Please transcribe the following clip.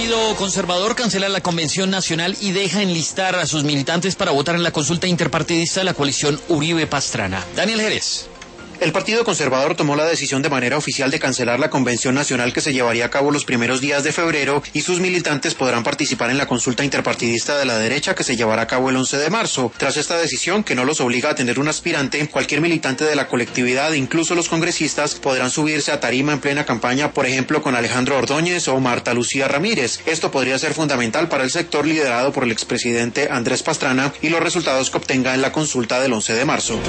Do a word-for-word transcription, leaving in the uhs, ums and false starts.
Partido Conservador cancela la Convención Nacional y deja enlistar a sus militantes para votar en la consulta interpartidista de la coalición Uribe-Pastrana. Daniel Jerez. El Partido Conservador tomó la decisión de manera oficial de cancelar la Convención Nacional que se llevaría a cabo los primeros días de febrero y sus militantes podrán participar en la consulta interpartidista de la derecha que se llevará a cabo el once de marzo. Tras esta decisión, que no los obliga a tener un aspirante, cualquier militante de la colectividad, incluso los congresistas, podrán subirse a tarima en plena campaña, por ejemplo con Alejandro Ordóñez o Marta Lucía Ramírez. Esto podría ser fundamental para el sector liderado por el expresidente Andrés Pastrana y los resultados que obtenga en la consulta del once de marzo.